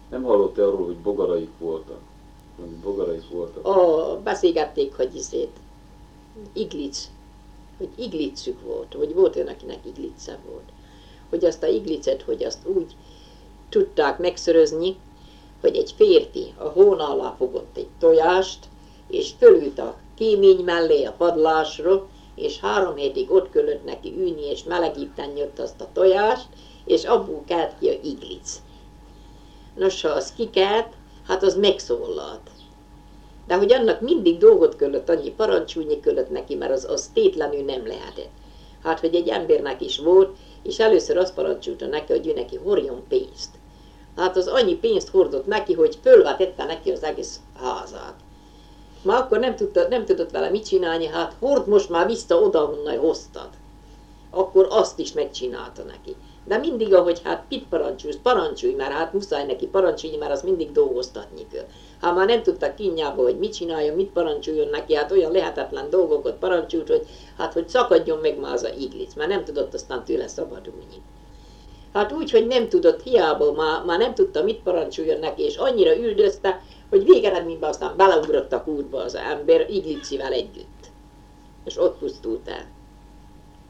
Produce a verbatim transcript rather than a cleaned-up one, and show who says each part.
Speaker 1: Nem hallott arról, hogy bogaraik voltak? Hogy bogaraik voltak?
Speaker 2: Ó, beszélgették, hogy izét, iglic, hogy iglicük volt, vagy volt olyan, akinek iglice volt. Hogy azt a iglicet, hogy azt úgy tudták megszörözni, hogy egy férfi a hóna alá fogott egy tojást, és fölült a kémény mellé a padlásra, és három hétig ott kellett neki ülni, és melegíteni ott azt a tojást, és abból kelt ki a iglic. Nos, ha az kikelt, hát az megszólalt. De hogy annak mindig dolgot kellett, annyi parancsolni kellett neki, mert az, az tétlenül nem lehetett. Hát, hogy egy embernek is volt, és először azt parancsolta neki, hogy ő neki hordjon pénzt. Hát az annyi pénzt hordott neki, hogy fölvetette neki az egész házát. Már akkor nem, tudta, nem tudott vele mit csinálni, hát hord most már vissza oda, honnan hoztad. Akkor azt is megcsinálta neki. De mindig, ahogy hát mit parancsolsz, parancsolj, mert hát muszáj neki parancsolni, mert az mindig dolgoztatni kell. Ha már nem tudta kínjába, hogy mit csináljon, mit parancsoljon neki, hát olyan lehetetlen dolgokat parancsolt, hogy hát hogy szakadjon meg már az a iglic, mert nem tudott aztán tőle szabadulni. Hát úgy, hogy nem tudott hiába, már, már nem tudta, mit parancsoljon neki, és annyira üldözte, hogy végeredményben aztán beleugrott a kútba az ember iglicivel együtt. És ott pusztult el.